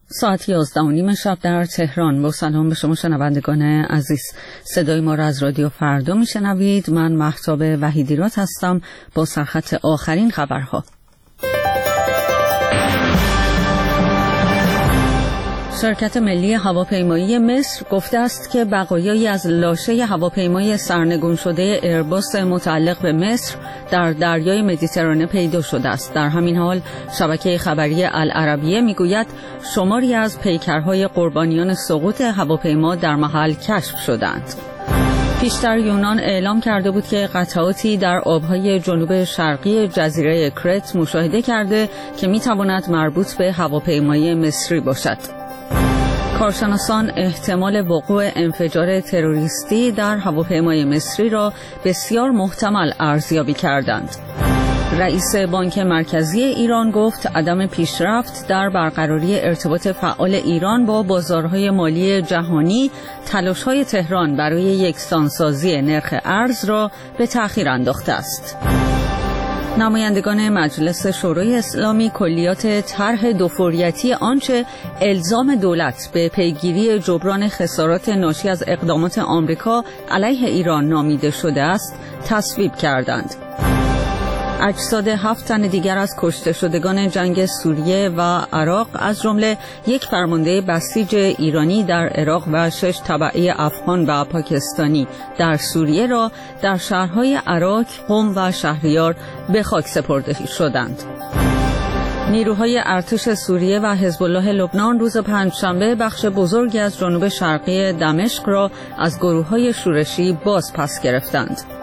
ساعت 11:30 شب در تهران. با سلام به شما شنوندگان عزیز، صدای ما را از رادیو فردا میشنوید. من مهتاب وحیدیراد هستم با سرخط آخرین خبرها. شرکت ملی هواپیمایی مصر گفته است که بقایایی از لاشه هواپیمای سرنگون شده ایرباس متعلق به مصر در دریای مدیترانه پیدا شده است. در همین حال شبکه خبری العربیه میگوید شماری از پیکرهای قربانیان سقوط هواپیما در محل کشف شدند. پیشتر یونان اعلام کرده بود که قطعاتی در آبهای جنوب شرقی جزیره کرت مشاهده کرده که میتواند مربوط به هواپیمای مصری باشد. کارشناسان احتمال وقوع انفجار تروریستی در هواپیمای مصری را بسیار محتمل ارزیابی کردند. رئیس بانک مرکزی ایران گفت عدم پیشرفت در برقراری ارتباط فعال ایران با بازارهای مالی جهانی تلاش‌های تهران برای یکسانسازی نرخ ارز را به تأخیر انداخته است. نمایندگان مجلس شورای اسلامی کلیات طرح دوفوریتی آنچه الزام دولت به پیگیری جبران خسارات ناشی از اقدامات آمریکا علیه ایران نامیده شده است تصویب کردند. اجساد 7 تن دیگر از کشته شدگان جنگ سوریه و عراق از جمله یک فرمانده بسیج ایرانی در عراق و 6 تبعه افغان و پاکستانی در سوریه را در شهرهای عراق، قم و شهریار به خاک سپرده شدند. نیروهای ارتش سوریه و حزب الله لبنان روز پنجشنبه بخش بزرگی از جنوب شرقی دمشق را از گروه‌های شورشی باز پس گرفتند.